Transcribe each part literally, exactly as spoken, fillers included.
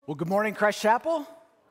Well, good morning, Christ Chapel.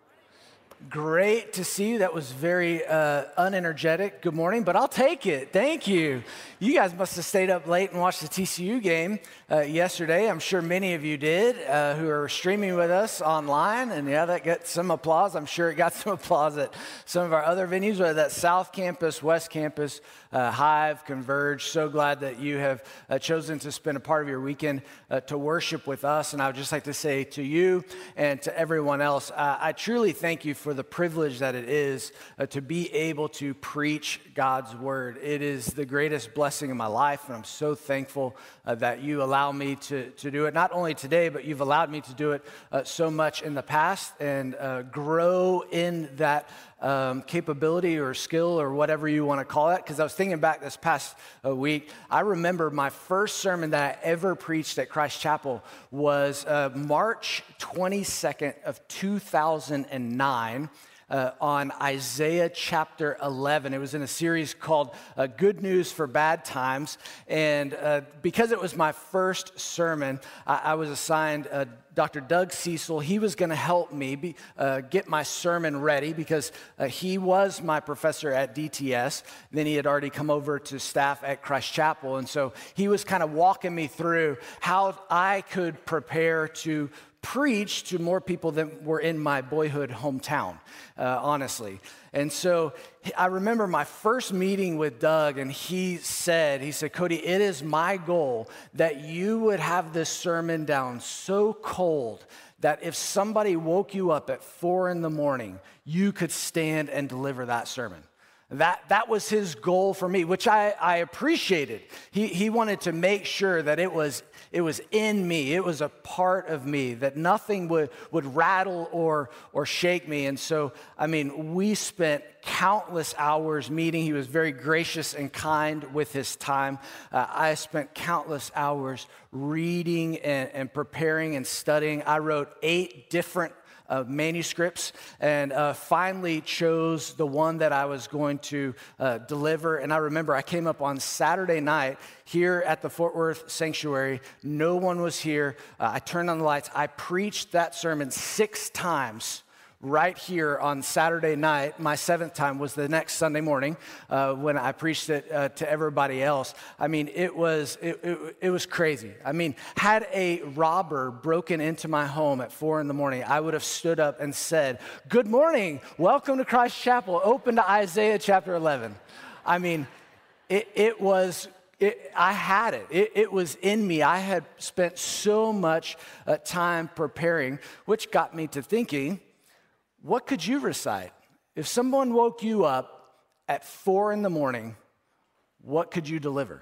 Great to see you. That was very uh, unenergetic. Good morning, but I'll take it. Thank you. You guys must have stayed up late and watched the T C U game uh, yesterday. I'm sure many of you did uh, who are streaming with us online. And yeah, that got some applause. I'm sure it got some applause at some of our other venues, whether that's South Campus, West Campus, uh, Hive, Converge. So glad that you have uh, chosen to spend a part of your weekend uh, to worship with us. And I would just like to say to you and to everyone else, uh, I truly thank you for the privilege that it is uh, to be able to preach God's word. It is the greatest blessing in my life, and I'm so thankful uh, that you allow me to, to do it, not only today, but you've allowed me to do it uh, so much in the past and uh, grow in that Um, capability or skill or whatever you want to call it. Because I was thinking back this past uh, week, I remember my first sermon that I ever preached at Christ Chapel was uh, March twenty-second of two thousand nine. Uh, on Isaiah chapter eleven. It was in a series called uh, Good News for Bad Times. And uh, because it was my first sermon, I, I was assigned uh, Doctor Doug Cecil. He was going to help me be, uh, get my sermon ready because uh, he was my professor at D T S. Then he had already come over to staff at Christ Chapel. And so he was kind of walking me through how I could prepare to preach to more people than were in my boyhood hometown, uh, honestly. And so I remember my first meeting with Doug, and he said, he said, Cody, it is my goal that you would have this sermon down so cold that if somebody woke you up at four in the morning, you could stand and deliver that sermon. That that was his goal for me, which I, I appreciated. He he wanted to make sure that it was it was in me, it was a part of me, that nothing would, would rattle or or shake me. And so, I mean, we spent countless hours meeting. He was very gracious and kind with his time. Uh, I spent countless hours reading and, and preparing and studying. I wrote eight different Uh, manuscripts, and uh, finally chose the one that I was going to uh, deliver. And I remember I came up on Saturday night here at the Fort Worth Sanctuary. No one was here. Uh, I turned on the lights. I preached that sermon six times right here on Saturday night. My seventh time was the next Sunday morning uh, when I preached it uh, to everybody else. I mean, it was it, it, it was crazy. I mean, had a robber broken into my home at four in the morning, I would have stood up and said, "Good morning, welcome to Christ Chapel. Open to Isaiah chapter eleven." I mean, it, it was. It, I had it. it. It was in me. I had spent so much uh, time preparing, which got me to thinking, what could you recite? If someone woke you up at four in the morning, what could you deliver?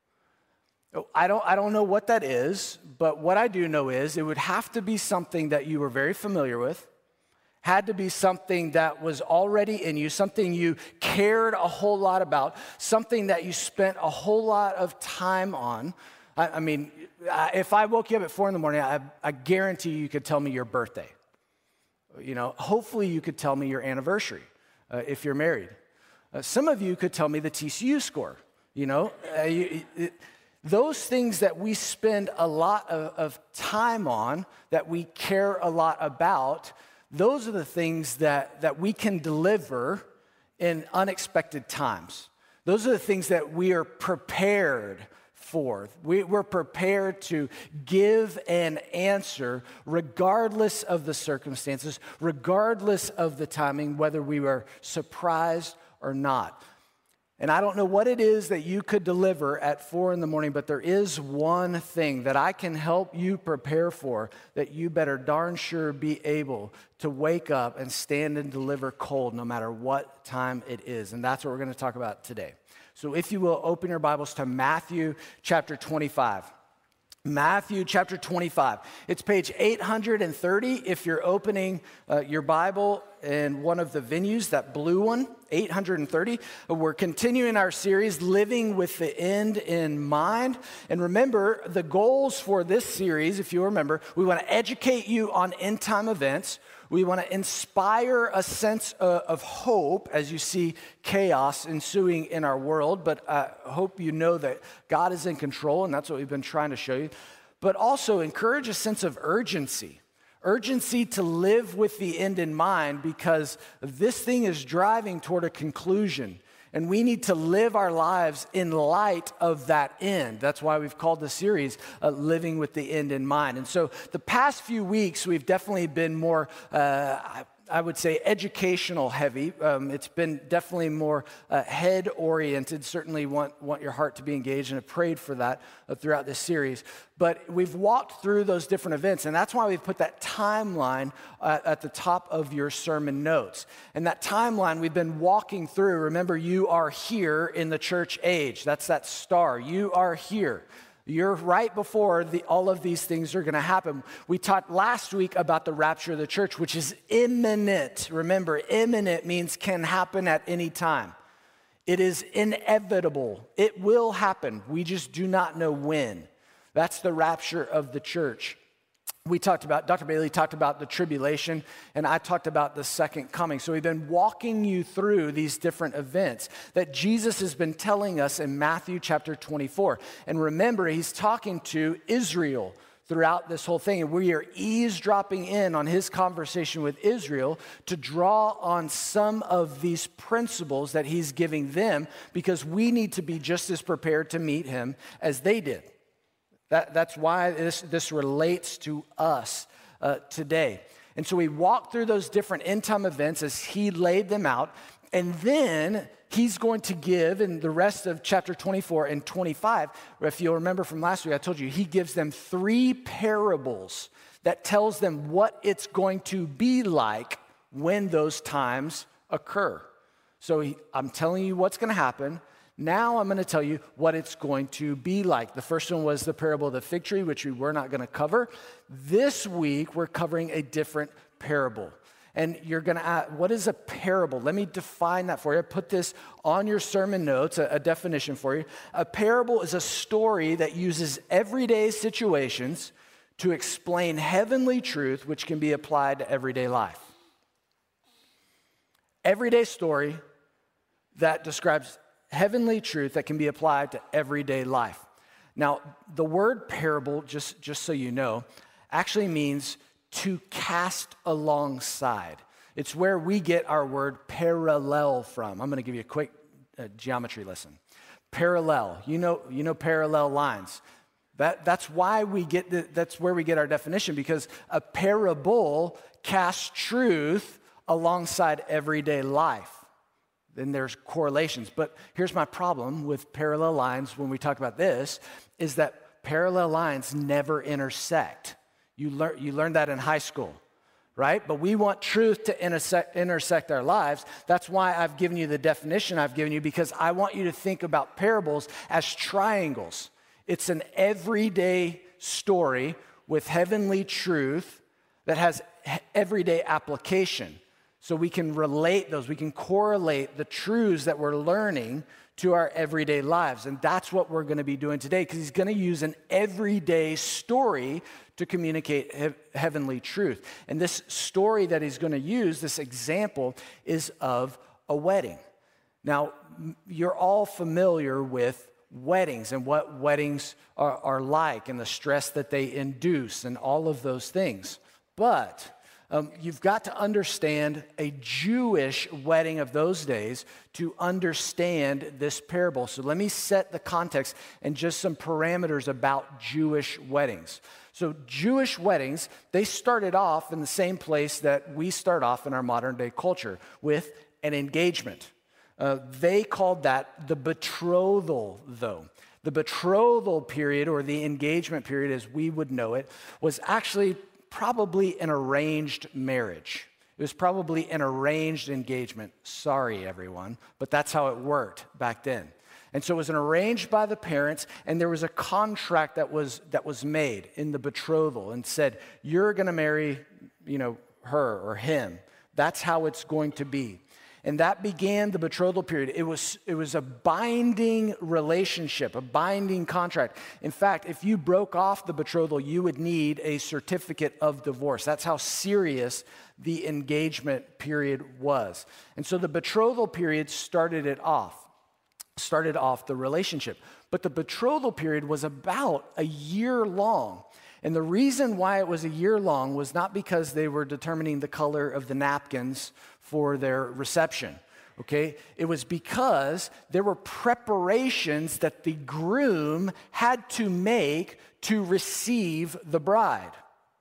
I don't, I don't know what that is, but what I do know is it would have to be something that you were very familiar with, had to be something that was already in you, something you cared a whole lot about, something that you spent a whole lot of time on. I, I mean, if I woke you up at four in the morning, I, I guarantee you could tell me your birthday. You know, hopefully you could tell me your anniversary uh, if you're married. Uh, some of you could tell me the T C U score. You know, uh, you, it, those things that we spend a lot of, of time on, that we care a lot about, those are the things that, that we can deliver in unexpected times. Those are the things that we are prepared for. We, we're prepared to give an answer regardless of the circumstances, regardless of the timing, whether we were surprised or not. And I don't know what it is that you could deliver at four in the morning, but there is one thing that I can help you prepare for that you better darn sure be able to wake up and stand and deliver cold no matter what time it is. And that's what we're going to talk about today. So if you will, open your Bibles to Matthew chapter twenty-five. Matthew chapter twenty-five. It's page eight hundred thirty if you're opening uh, your Bible in one of the venues, that blue one, eight hundred thirty. We're continuing our series, Living with the End in Mind. And remember, the goals for this series, if you remember, we want to educate you on end-time events. We want to inspire a sense of, of hope as you see chaos ensuing in our world, but I hope you know that God is in control, and that's what we've been trying to show you. But also encourage a sense of urgency, Urgency to live with the end in mind because this thing is driving toward a conclusion. And we need to live our lives in light of that end. That's why we've called the series uh, Living with the End in Mind. And so the past few weeks, we've definitely been more, uh, I would say, educational heavy. Um, it's been definitely more uh, head oriented. Certainly want, want your heart to be engaged, and have prayed for that uh, throughout this series. But we've walked through those different events, and that's why we've put that timeline uh, at the top of your sermon notes. And that timeline we've been walking through, remember, you are here in the church age. That's that star. You are here. You're right before the, all of these things are going to happen. We talked last week about the rapture of the church, which is imminent. Remember, imminent means can happen at any time. It is inevitable. It will happen. We just do not know when. That's the rapture of the church. We talked about, Doctor Bailey talked about the tribulation, and I talked about the second coming. So we've been walking you through these different events that Jesus has been telling us in Matthew chapter twenty-four. And remember, he's talking to Israel throughout this whole thing. And we are eavesdropping in on his conversation with Israel to draw on some of these principles that he's giving them, because we need to be just as prepared to meet him as they did. That, that's why this, this relates to us uh, today. And so we walk through those different end-time events as he laid them out, and then he's going to give in the rest of chapter twenty-four and twenty-five, if you'll remember from last week, I told you, he gives them three parables that tells them what it's going to be like when those times occur. So he, I'm telling you what's going to happen. Now I'm going to tell you what it's going to be like. The first one was the parable of the fig tree, which we were not going to cover. This week, we're covering a different parable. And you're going to ask, what is a parable? Let me define that for you. I put this on your sermon notes, a, a definition for you. A parable is a story that uses everyday situations to explain heavenly truth, which can be applied to everyday life. Everyday story that describes heavenly truth that can be applied to everyday life. Now, the word parable, just, just so you know, actually means to cast alongside. It's where we get our word parallel from. I'm going to give you a quick uh, geometry lesson. Parallel, you know, you know parallel lines. That, that's why we get the, that's where we get our definition, because a parable casts truth alongside everyday life. Then there's correlations. But here's my problem with parallel lines when we talk about this, is that parallel lines never intersect. You learn you learned that in high school, right? But we want truth to intersect, intersect our lives. That's why I've given you the definition I've given you, because I want you to think about parables as triangles. It's an everyday story with heavenly truth that has everyday application. So we can relate those, we can correlate the truths that we're learning to our everyday lives. And that's what we're going to be doing today, because he's going to use an everyday story to communicate he- heavenly truth. And this story that he's going to use, this example, is of a wedding. Now, you're all familiar with weddings and what weddings are, are like and the stress that they induce and all of those things. But Um, you've got to understand a Jewish wedding of those days to understand this parable. So let me set the context and just some parameters about Jewish weddings. So Jewish weddings, they started off in the same place that we start off in our modern day culture, with an engagement. Uh, they called that the betrothal, though. The betrothal period, or the engagement period as we would know it, was actually probably an arranged marriage. It was probably an arranged engagement. Sorry, everyone, but that's how it worked back then. And so it was an arranged by the parents, and there was a contract that was that was made in the betrothal and said, you're going to marry, you know, her or him. That's how it's going to be. And that began the betrothal period. It was, it was a binding relationship, a binding contract. In fact, if you broke off the betrothal, you would need a certificate of divorce. That's how serious the engagement period was. And so the betrothal period started it off, started off the relationship. But the betrothal period was about a year long. And the reason why it was a year long was not because they were determining the color of the napkins for their reception, okay? It was because there were preparations that the groom had to make to receive the bride.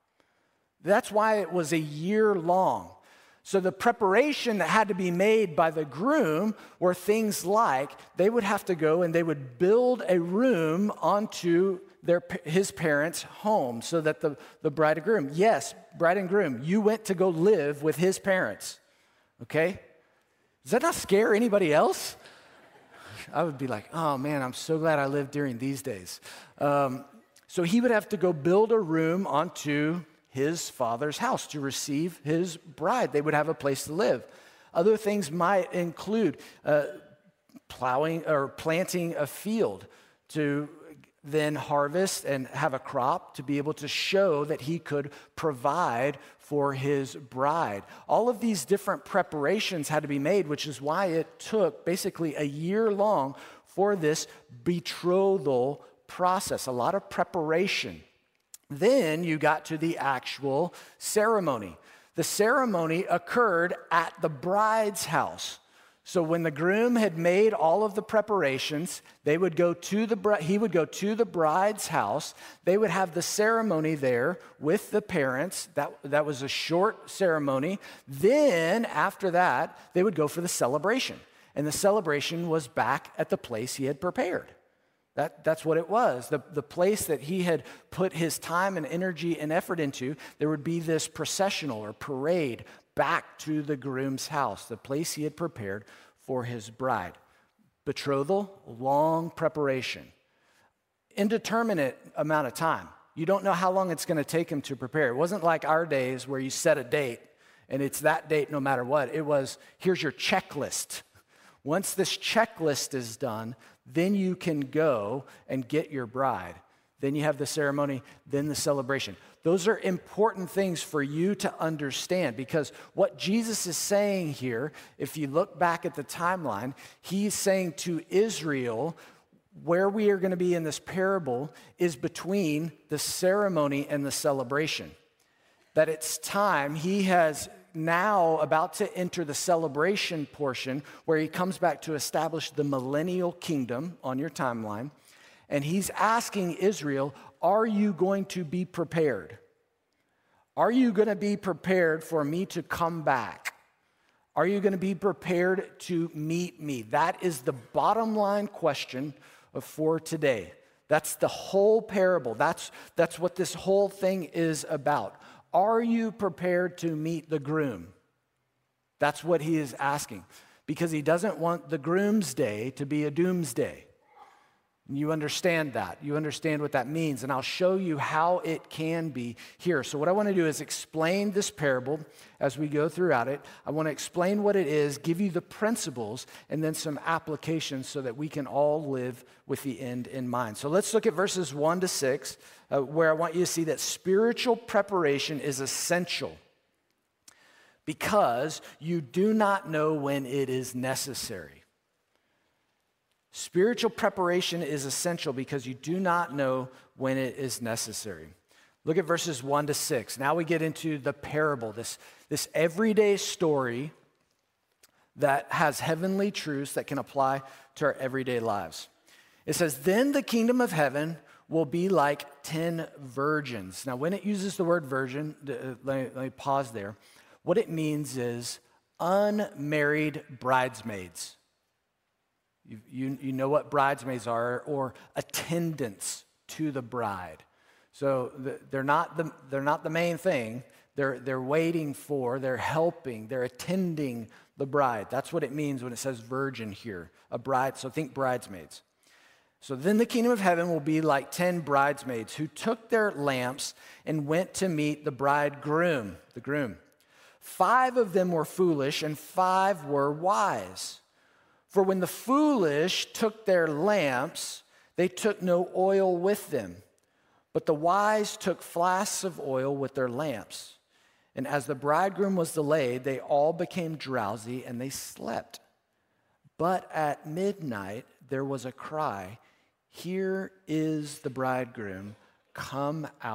That's why it was a year long. So the preparation that had to be made by the groom were things like they would have to go and they would build a room onto their, his parents' home so that the, the bride and groom, yes, bride and groom, you went to go live with his parents, okay? Does that not scare anybody else? I would be like, oh man, I'm so glad I lived during these days. Um, so he would have to go build a room onto his father's house to receive his bride. They would have a place to live. Other things might include uh, plowing or planting a field to then harvest and have a crop to be able to show that he could provide for his bride. All of these different preparations had to be made, which is why it took basically a year long for this betrothal process, a lot of preparation. Then you got to the actual ceremony. The ceremony occurred at the bride's house. So when the groom had made all of the preparations, they would go to the he would go to the bride's house. They would have the ceremony there with the parents. That, that was a short ceremony. Then after that, they would go for the celebration. And the celebration was back at the place he had prepared. That, that's what it was. The, the place that he had put his time and energy and effort into, there would be this processional or parade back to the groom's house, the place he had prepared for his bride. Betrothal, long preparation. Indeterminate amount of time. You don't know how long it's going to take him to prepare. It wasn't like our days where you set a date and it's that date no matter what. It was, here's your checklist. Once this checklist is done, then you can go and get your bride. Then you have the ceremony, then the celebration. Those are important things for you to understand because what Jesus is saying here, if you look back at the timeline, he's saying to Israel, where we are going to be in this parable is between the ceremony and the celebration. That it's time, he has now about to enter the celebration portion where he comes back to establish the millennial kingdom on your timeline. And he's asking Israel, are you going to be prepared? Are you going to be prepared for me to come back? Are you going to be prepared to meet me? That is the bottom line question for today. That's the whole parable. That's, that's what this whole thing is about. Are you prepared to meet the groom? That's what he is asking because he doesn't want the groom's day to be a doomsday. You understand that. You understand what that means. And I'll show you how it can be here. So what I want to do is explain this parable as we go throughout it. I want to explain what it is, give you the principles, and then some applications so that we can all live with the end in mind. So let's look at verses one to six, uh, where I want you to see that spiritual preparation is essential because you do not know when it is necessary. Spiritual preparation is essential because you do not know when it is necessary. Look at verses one to six. Now we get into the parable, this, this everyday story that has heavenly truths that can apply to our everyday lives. It says, then the kingdom of heaven will be like ten virgins. Now when it uses the word virgin, uh, let, me, let me pause there. What it means is unmarried bridesmaids. You, you, you know what bridesmaids are, or attendants to the bride. So the, they're not the they're not the main thing. They're they're waiting for, they're helping, they're attending the bride. That's what it means when it says virgin here, a bride. So think bridesmaids. So then the kingdom of heaven will be like ten bridesmaids who took their lamps and went to meet the bridegroom, the groom. Five of them were foolish and five were wise. For when the foolish took their lamps, they took no oil with them. But the wise took flasks of oil with their lamps. And as the bridegroom was delayed, they all became drowsy and they slept. But at midnight there was a cry, "Here is the bridegroom, come out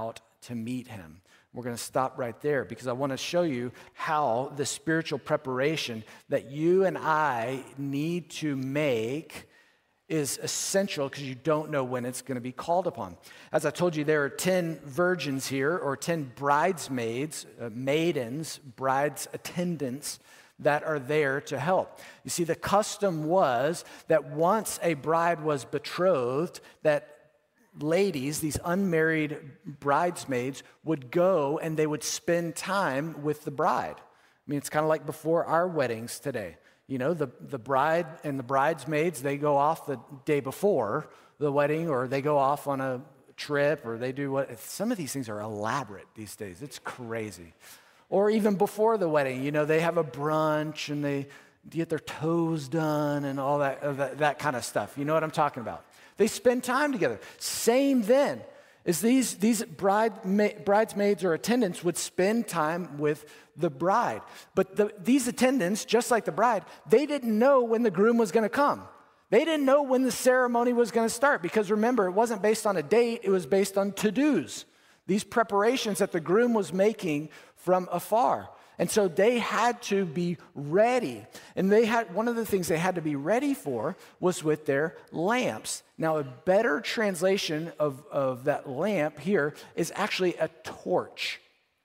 to meet him. We're going to stop right there because I want to show you how the spiritual preparation that you and I need to make is essential because you don't know when it's going to be called upon. As I told you, there are ten virgins here, or ten bridesmaids, uh, maidens, brides attendants that are there to help. You see, the custom was that once a bride was betrothed, that ladies, these unmarried bridesmaids, would go and they would spend time with the bride. I mean, it's kind of like before our weddings today. You know, the, the bride and the bridesmaids, they go off the day before the wedding, or they go off on a trip, or they do what, some of these things are elaborate these days. It's crazy. Or even before the wedding, you know, they have a brunch and they get their toes done and all that, uh, that, that kind of stuff. You know what I'm talking about? They spend time together. Same then is these, these bride, ma- bridesmaids or attendants would spend time with the bride. But the, these attendants, just like the bride, they didn't know when the groom was going to come. They didn't know when the ceremony was going to start because remember, it wasn't based on a date, it was based on to-dos. These preparations that the groom was making from afar. And so they had to be ready. And they had one of the things they had to be ready for was with their lamps. Now, a better translation of, of that lamp here is actually a torch.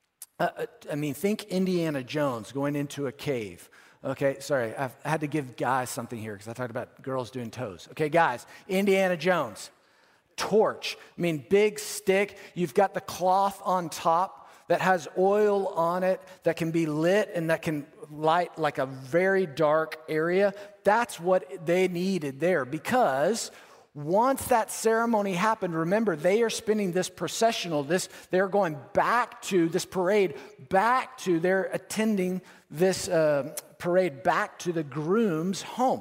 Uh, I mean, think Indiana Jones going into a cave. Okay, sorry, I've, I had to give guys something here because I talked about girls doing toes. Okay, guys, Indiana Jones, torch. I mean, big stick. You've got the cloth on top that has oil on it that can be lit and that can light like a very dark area. That's what they needed there because once that ceremony happened, remember, they are spending this processional, this, they're going back to this parade, back to, they're attending this uh, parade back to the groom's home.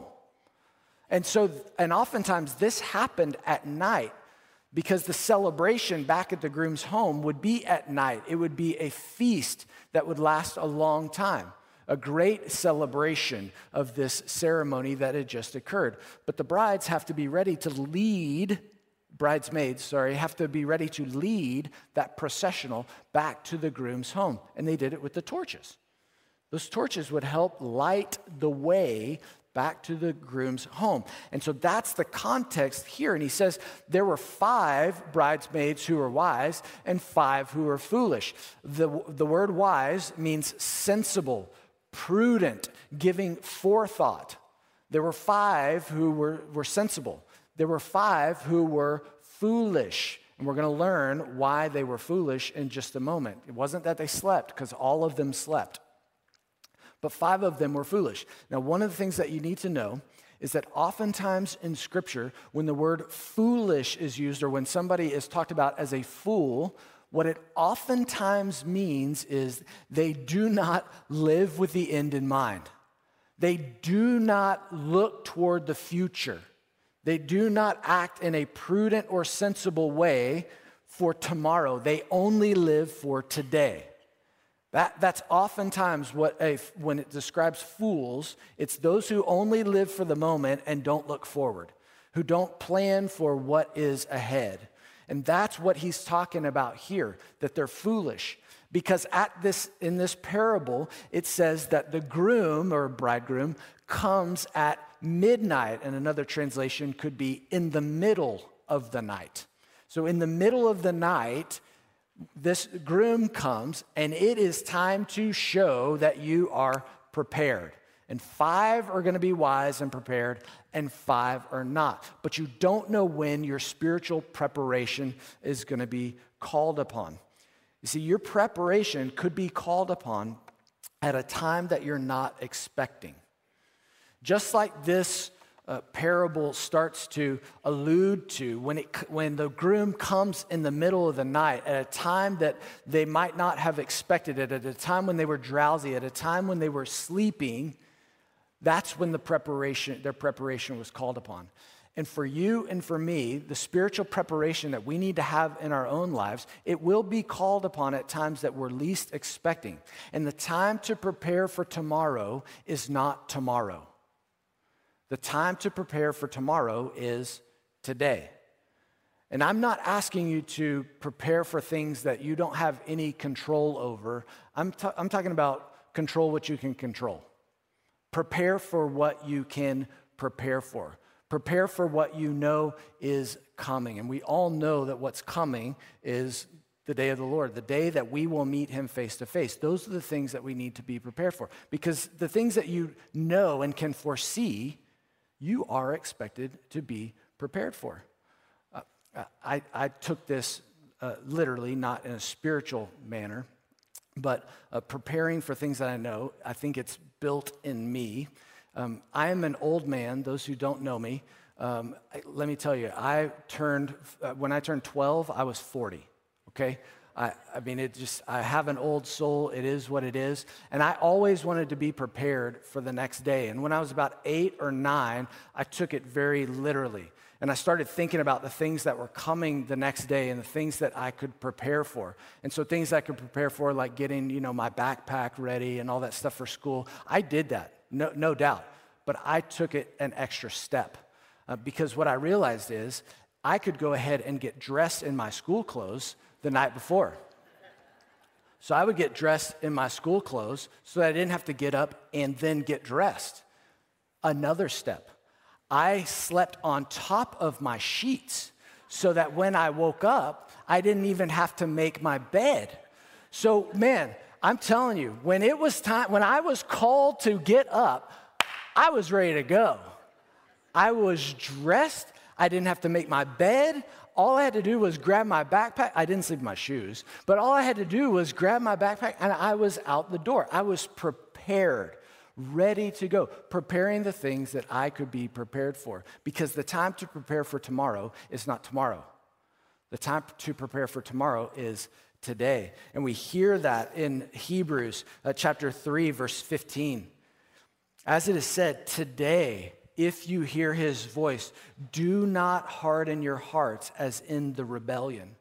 And so, and oftentimes this happened at night because the celebration back at the groom's home would be at night. It would be a feast that would last a long time. A great celebration of this ceremony that had just occurred. But the brides have to be ready to lead, bridesmaids, sorry, have to be ready to lead that processional back to the groom's home. And they did it with the torches. Those torches would help light the way back to the groom's home. And so that's the context here. And he says there were five bridesmaids who were wise and five who were foolish. The, the word wise means sensible, prudent, giving forethought. There were five who were, were sensible. There were five who were foolish. And we're going to learn why they were foolish in just a moment. It wasn't that they slept, because all of them slept. But five of them were foolish. Now, one of the things that you need to know is that oftentimes in Scripture, when the word foolish is used, or when somebody is talked about as a fool, what it oftentimes means is they do not live with the end in mind. They do not look toward the future. They do not act in a prudent or sensible way for tomorrow. They only live for today. That, that's oftentimes what a, when it describes fools, it's those who only live for the moment and don't look forward, who don't plan for what is ahead. And that's what he's talking about here, that they're foolish. Because at this, in this parable, it says that the groom or bridegroom comes at midnight, and another translation could be in the middle of the night. So in the middle of the night, this groom comes, and it is time to show that you are prepared. And five are going to be wise and prepared, and five are not. But you don't know when your spiritual preparation is going to be called upon. You see, your preparation could be called upon at a time that you're not expecting. Just like this uh, parable starts to allude to, when, it, when the groom comes in the middle of the night, at a time that they might not have expected it, at a time when they were drowsy, at a time when they were sleeping, that's when the preparation, their preparation was called upon. And for you and for me, the spiritual preparation that we need to have in our own lives, it will be called upon at times that we're least expecting. And the time to prepare for tomorrow is not tomorrow. The time to prepare for tomorrow is today. And I'm not asking you to prepare for things that you don't have any control over. I'm, ta- I'm talking about control what you can control. Prepare for what you can prepare for. Prepare for what you know is coming. And we all know that what's coming is the day of the Lord, the day that we will meet him face to face. Those are the things that we need to be prepared for. Because the things that you know and can foresee, you are expected to be prepared for. Uh, I, I took this uh, literally, not in a spiritual manner, but uh, preparing for things that I know, I think it's built in me. Um, I am an old man. Those who don't know me, um, I, let me tell you, I turned, uh, when I turned twelve, I was forty, okay? I, I mean, it just, I have an old soul. It is what it is. And I always wanted to be prepared for the next day. And when I was about eight or nine, I took it very literally. And I started thinking about the things that were coming the next day and the things that I could prepare for. And so things I could prepare for, like getting, you know, my backpack ready and all that stuff for school, I did that, no, no doubt. But I took it an extra step uh, because what I realized is I could go ahead and get dressed in my school clothes the night before. So I would get dressed in my school clothes so that I didn't have to get up and then get dressed. Another step. I slept on top of my sheets so that when I woke up, I didn't even have to make my bed. So, man, I'm telling you, when it was time, when I was called to get up, I was ready to go. I was dressed. I didn't have to make my bed. All I had to do was grab my backpack. I didn't sleep in my shoes, but all I had to do was grab my backpack and I was out the door. I was prepared. Ready to go, preparing the things that I could be prepared for. Because the time to prepare for tomorrow is not tomorrow. The time to prepare for tomorrow is today. And we hear that in Hebrews uh, chapter three, verse fifteen. As it is said, today, if you hear his voice, do not harden your hearts as in the rebellion.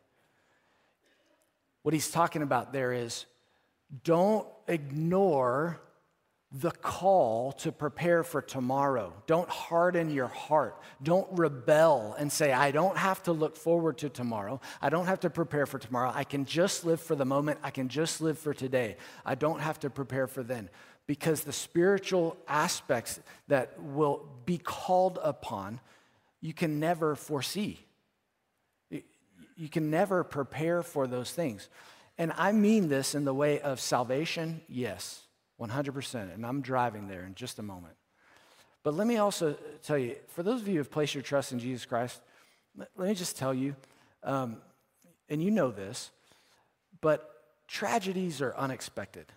What he's talking about there is, don't ignore the call to prepare for tomorrow. Don't harden your heart. Don't rebel and say, I don't have to look forward to tomorrow. I don't have to prepare for tomorrow. I can just live for the moment. I can just live for today. I don't have to prepare for then. Because the spiritual aspects that will be called upon, you can never foresee. You can never prepare for those things. And I mean this in the way of salvation, yes. one hundred percent, and I'm driving there in just a moment. But let me also tell you, for those of you who have placed your trust in Jesus Christ, let, let me just tell you, um, and you know this, but tragedies are unexpected.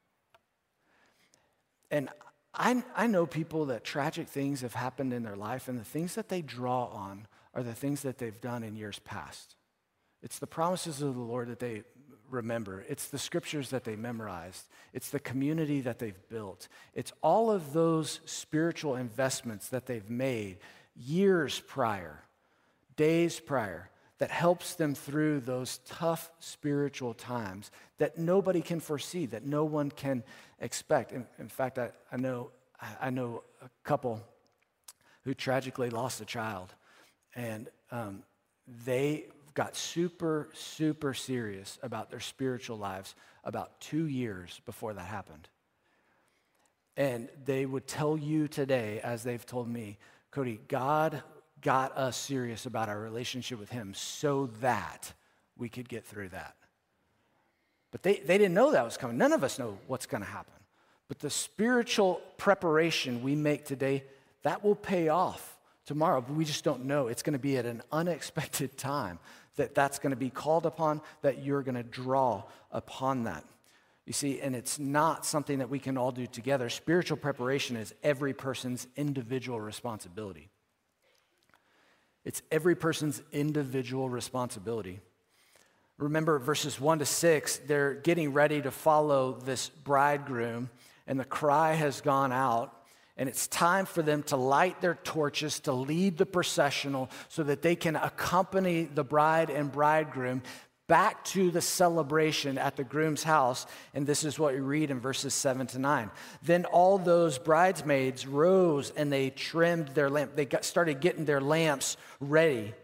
And I, I know people that tragic things have happened in their life, and the things that they draw on are the things that they've done in years past. It's the promises of the Lord that they remember. It's the scriptures that they memorized. It's the community that they've built. It's all of those spiritual investments that they've made years prior, days prior, that helps them through those tough spiritual times that nobody can foresee, that no one can expect. In, in fact, I, I know I know a couple who tragically lost a child, and um, they got super, super serious about their spiritual lives about two years before that happened. And they would tell you today, as they've told me, Cody, God got us serious about our relationship with him so that we could get through that. But they, they didn't know that was coming. None of us know what's going to happen. But the spiritual preparation we make today, that will pay off tomorrow, but we just don't know. It's going to be at an unexpected time that that's going to be called upon, that you're going to draw upon that. You see, and it's not something that we can all do together. Spiritual preparation is every person's individual responsibility. It's every person's individual responsibility. Remember verses one to six, they're getting ready to follow this bridegroom, and the cry has gone out. And it's time for them to light their torches, to lead the processional so that they can accompany the bride and bridegroom back to the celebration at the groom's house. And this is what we read in verses seven to nine. Then all those bridesmaids rose and they trimmed their lamp. They got, started getting their lamps ready.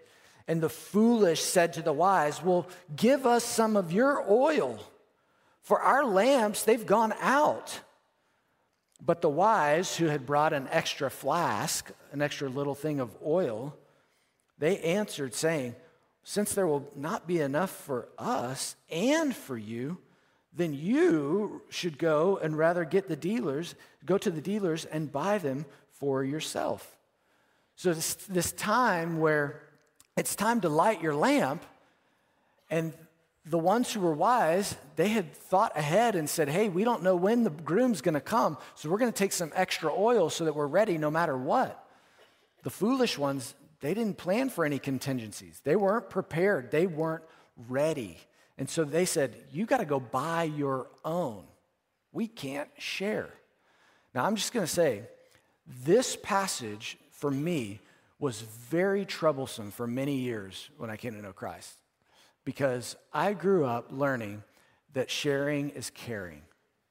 And the foolish said to the wise, well, give us some of your oil, for our lamps, they've gone out. But the wise, who had brought an extra flask, an extra little thing of oil, they answered, saying, since there will not be enough for us and for you, then you should go and rather get the dealers, go to the dealers and buy them for yourself. So this, this time where it's time to light your lamp, and the ones who were wise, they had thought ahead and said, hey, we don't know when the groom's going to come, so we're going to take some extra oil so that we're ready no matter what. The foolish ones, they didn't plan for any contingencies. They weren't prepared. They weren't ready. And so they said, you got to go buy your own. We can't share. Now, I'm just going to say, this passage for me was very troublesome for many years when I came to know Christ, because I grew up learning that sharing is caring.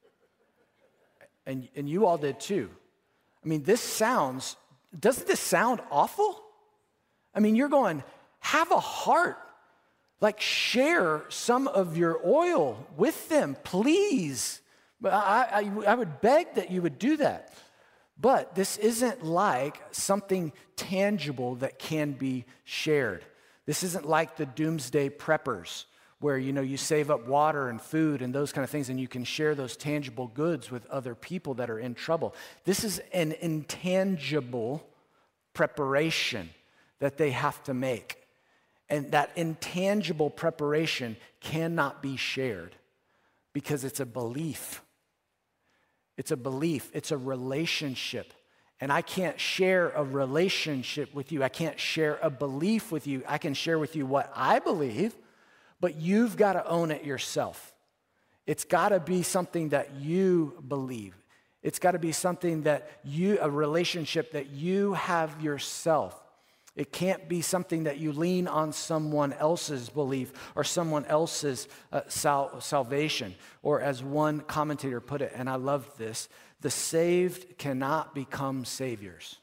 And, and you all did too. I mean, this sounds, doesn't this sound awful? I mean, you're going, have a heart. Like, share some of your oil with them, please. But I, I, I would beg that you would do that. But this isn't like something tangible that can be shared. This isn't like the doomsday preppers where, you know, you save up water and food and those kind of things and you can share those tangible goods with other people that are in trouble. This is an intangible preparation that they have to make. And that intangible preparation cannot be shared because it's a belief. It's a belief. It's a relationship. And I can't share a relationship with you. I can't share a belief with you. I can share with you what I believe, but you've got to own it yourself. It's got to be something that you believe. It's got to be something that you, a relationship that you have yourself. It can't be something that you lean on someone else's belief or someone else's uh, sal- salvation. Or as one commentator put it, and I love this, the saved cannot become saviors.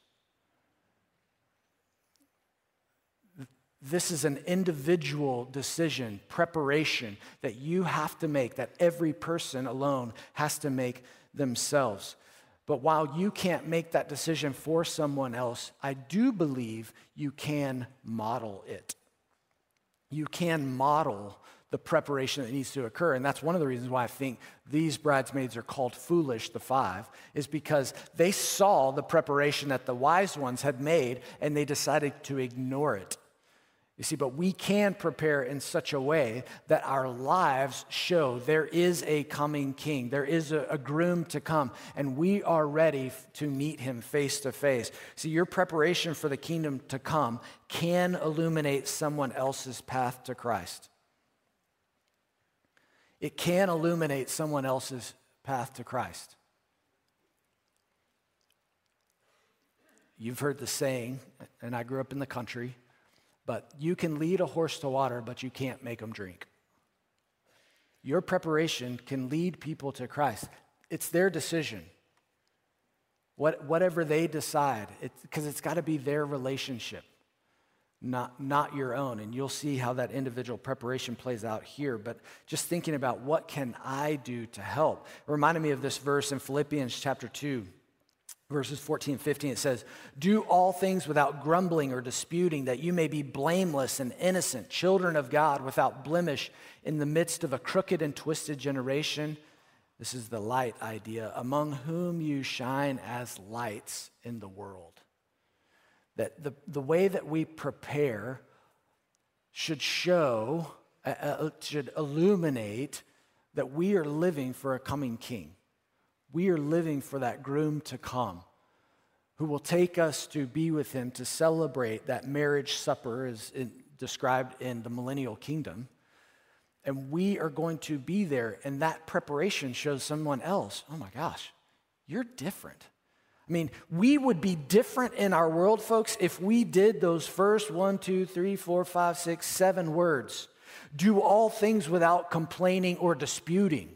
This is an individual decision, preparation that you have to make, that every person alone has to make themselves. But while you can't make that decision for someone else, I do believe you can model it. You can model the preparation that needs to occur. And that's one of the reasons why I think these bridesmaids are called foolish, the five, is because they saw the preparation that the wise ones had made and they decided to ignore it. You see, but we can prepare in such a way that our lives show there is a coming king. There is a, a groom to come, and we are ready to meet him face to face. See, your preparation for the kingdom to come can illuminate someone else's path to Christ. It can illuminate someone else's path to Christ. You've heard the saying, and I grew up in the country, but you can lead a horse to water, but you can't make them drink. Your preparation can lead people to Christ. It's their decision. What, whatever they decide, because it's, it's got to be their relationship, not, not your own. And you'll see how that individual preparation plays out here. But just thinking about what can I do to help? It reminded me of this verse in Philippians chapter two. Verses fourteen and fifteen, it says, do all things without grumbling or disputing, that you may be blameless and innocent, children of God without blemish in the midst of a crooked and twisted generation. This is the light idea, among whom you shine as lights in the world. That the, the way that we prepare should show, uh, should illuminate that we are living for a coming king. We are living for that groom to come who will take us to be with him to celebrate that marriage supper as in, described in the millennial kingdom. And we are going to be there, and that preparation shows someone else, oh my gosh, you're different. I mean, we would be different in our world, folks, if we did those first one, two, three, four, five, six, seven words. Do all things without complaining or disputing.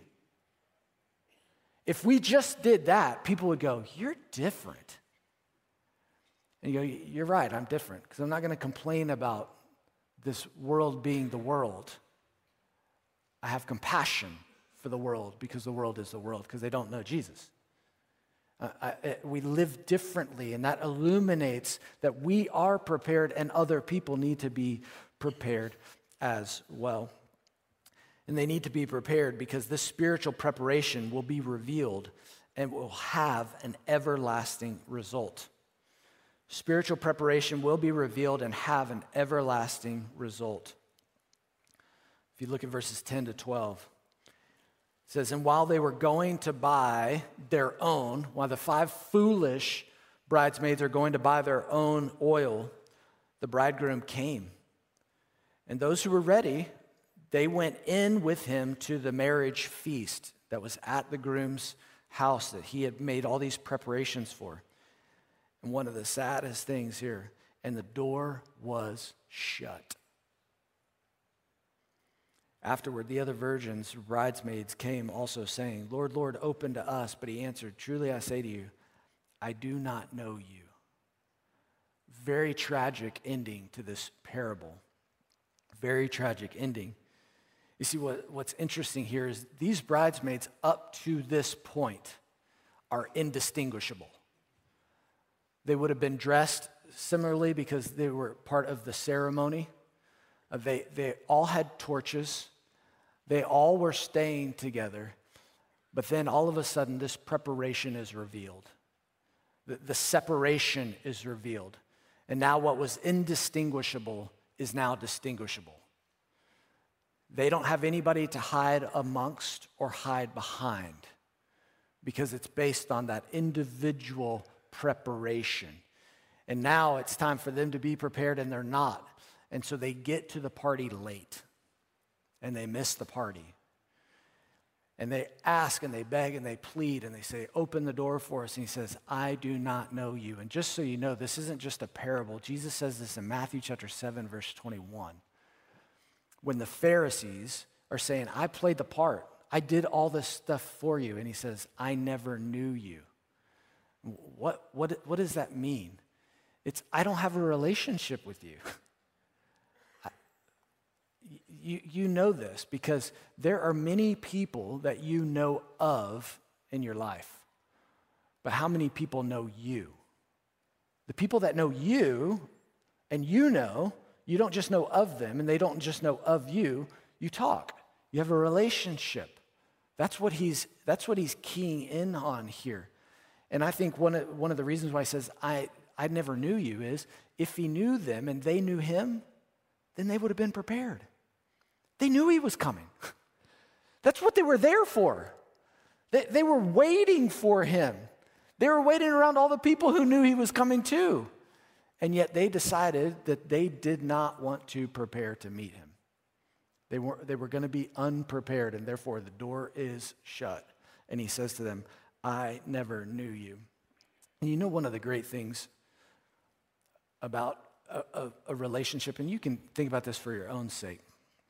If we just did that, people would go, you're different. And you go, you're right, I'm different, because I'm not going to complain about this world being the world, I have compassion for the world because the world is the world, because they don't know Jesus. Uh, I, it, we live differently, and that illuminates that we are prepared and other people need to be prepared as well. And they need to be prepared because this spiritual preparation will be revealed and will have an everlasting result. Spiritual preparation will be revealed and have an everlasting result. If you look at verses ten to twelve, it says, and while they were going to buy their own, while the five foolish bridesmaids are going to buy their own oil, the bridegroom came. And those who were ready, they went in with him to the marriage feast that was at the groom's house that he had made all these preparations for. And one of the saddest things here, and the door was shut. Afterward, the other virgins, bridesmaids, came also saying, Lord, Lord, open to us. But he answered, truly I say to you, I do not know you. Very tragic ending to this parable. Very tragic ending. You see, what, what's interesting here is these bridesmaids up to this point are indistinguishable. They would have been dressed similarly because they were part of the ceremony. Uh, they, they all had torches. They all were staying together. But then all of a sudden, this preparation is revealed. The, the separation is revealed. And now what was indistinguishable is now distinguishable. They don't have anybody to hide amongst or hide behind because it's based on that individual preparation. And now it's time for them to be prepared, and they're not. And so they get to the party late, and they miss the party. And they ask, and they beg, and they plead, and they say, open the door for us. And he says, I do not know you. And just so you know, this isn't just a parable. Jesus says this in Matthew chapter seven, verse twenty-one. When the Pharisees are saying, I played the part. I did all this stuff for you. And he says, I never knew you. What, what, what does that mean? It's, I don't have a relationship with you. I, you. You know this because there are many people that you know of in your life. But how many people know you? The people that know you and you know, you don't just know of them, and they don't just know of you. You talk. You have a relationship. That's what he's, that's what he's keying in on here. And I think one of, one of the reasons why he says, I, I never knew you is, if he knew them and they knew him, then they would have been prepared. They knew he was coming. That's what they were there for. They, they were waiting for him. They were waiting around all the people who knew he was coming too. And yet they decided that they did not want to prepare to meet him. They were, they were going to be unprepared, and therefore the door is shut. And he says to them, I never knew you. And you know one of the great things about a, a, a relationship, and you can think about this for your own sake.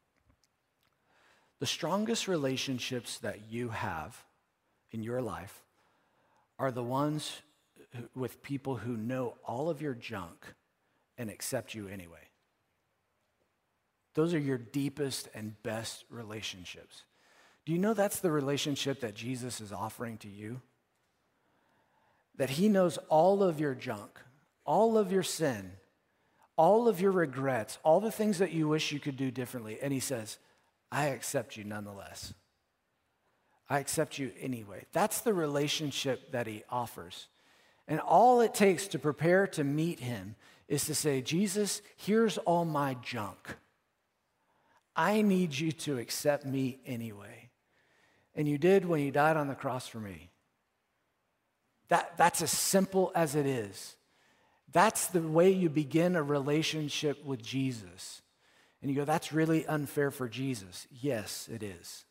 The strongest relationships that you have in your life are the ones with people who know all of your junk and accept you anyway. Those are your deepest and best relationships. Do you know that's the relationship that Jesus is offering to you? That he knows all of your junk, all of your sin, all of your regrets, all the things that you wish you could do differently. And he says, I accept you nonetheless. I accept you anyway. That's the relationship that he offers. And all it takes to prepare to meet him is to say, Jesus, here's all my junk. I need you to accept me anyway. And you did when you died on the cross for me. That, that's as simple as it is. That's the way you begin a relationship with Jesus. And you go, that's really unfair for Jesus. Yes, it is.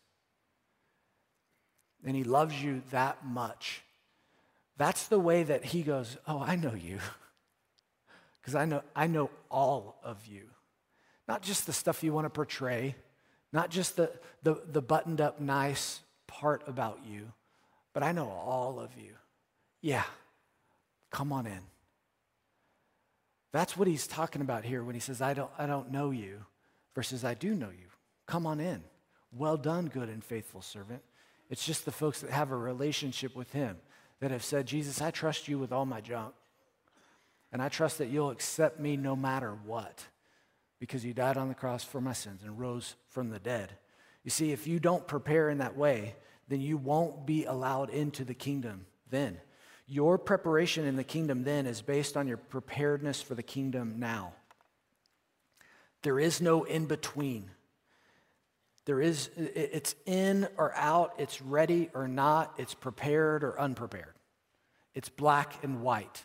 And he loves you that much. That's the way that he goes, oh, I know you. Because I know, I know all of you. Not just the stuff you want to portray, not just the, the, the buttoned up nice part about you, but I know all of you. Yeah, come on in. That's what he's talking about here when he says, I don't, I don't know you. versus I do know you. Come on in. Well done, good and faithful servant. It's just the folks that have a relationship with him that have said, Jesus, I trust you with all my junk. And I trust that you'll accept me no matter what, because you died on the cross for my sins and rose from the dead. You see, if you don't prepare in that way, then you won't be allowed into the kingdom then. Your preparation in the kingdom then is based on your preparedness for the kingdom now. There is no in between. There is, it's in or out, it's ready or not, it's prepared or unprepared. It's black and white.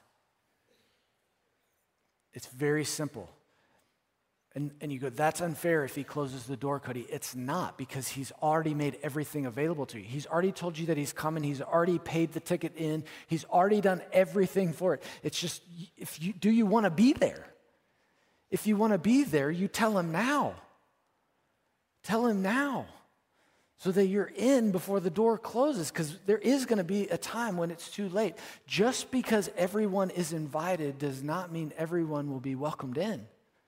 It's very simple. And, and you go, that's unfair if he closes the door, Cody. It's not, because he's already made everything available to you. He's already told you that he's coming. He's already paid the ticket in. He's already done everything for it. It's just, if you do you want to be there? If you want to be there, you tell him now. Tell him now so that you're in before the door closes, because there is going to be a time when it's too late. Just because everyone is invited does not mean everyone will be welcomed in.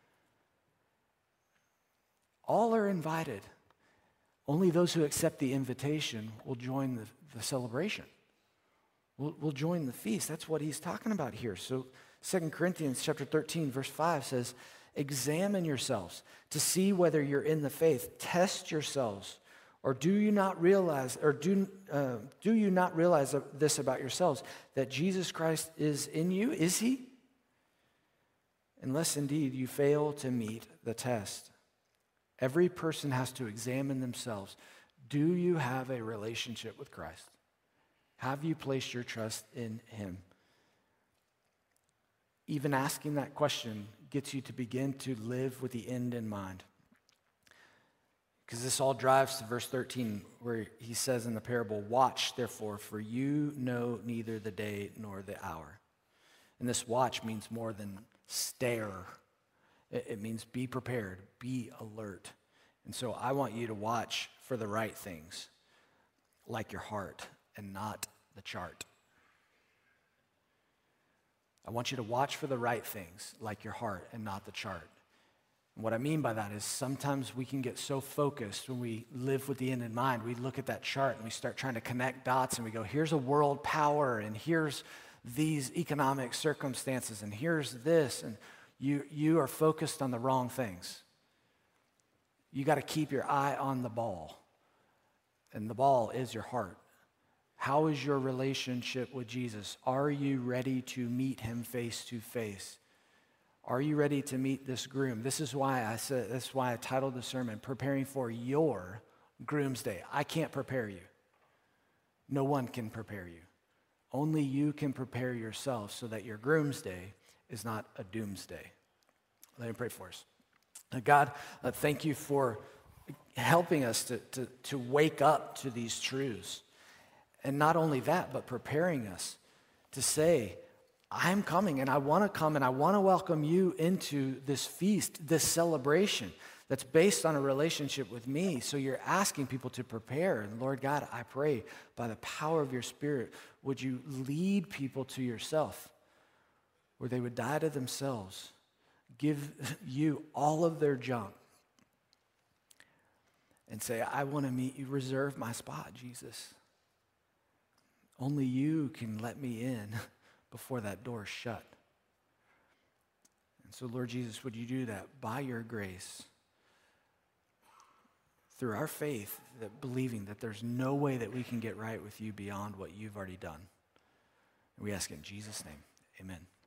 All are invited. Only those who accept the invitation will join the, the celebration. Will will join the feast. That's what he's talking about here. So Second Corinthians chapter thirteen, verse five says, examine yourselves to see whether you're in the faith. Test yourselves. Or do you not realize, or do, uh, do you not realize this about yourselves, that Jesus Christ is in you? Is he? Unless indeed you fail to meet the test. Every person has to examine themselves. Do you have a relationship with Christ? Have you placed your trust in him? Even asking that question gets you to begin to live with the end in mind. Because this all drives to verse thirteen, where he says in the parable, watch therefore, for you know neither the day nor the hour. And this watch means more than stare. It means be prepared, be alert. And so I want you to watch for the right things, like your heart and not the chart. I want you to watch for the right things, like your heart and not the chart. And what I mean by that is sometimes we can get so focused when we live with the end in mind. We look at that chart and we start trying to connect dots and we go, here's a world power and here's these economic circumstances and here's this, and You, you are focused on the wrong things. You got to keep your eye on the ball. And the ball is your heart. How is your relationship with Jesus? Are you ready to meet him face to face? Are you ready to meet this groom? This is why I said, this is why I titled the sermon, Preparing for Your Groom's Day. I can't prepare you. No one can prepare you. Only you can prepare yourself so that your groom's day is not a doomsday. Let me pray for us. Uh, God, uh, thank you for helping us to, to, to wake up to these truths. And not only that, but preparing us to say, I'm coming and I want to come and I want to welcome you into this feast, this celebration that's based on a relationship with me. So you're asking people to prepare. And Lord God, I pray by the power of your Spirit, would you lead people to yourself, where they would die to themselves, give you all of their junk, and say, I want to meet you, reserve my spot, Jesus. Only you can let me in before that door is shut. And so, Lord Jesus, would you do that by your grace, through our faith, that believing that there's no way that we can get right with you beyond what you've already done. And we ask in Jesus' name, amen.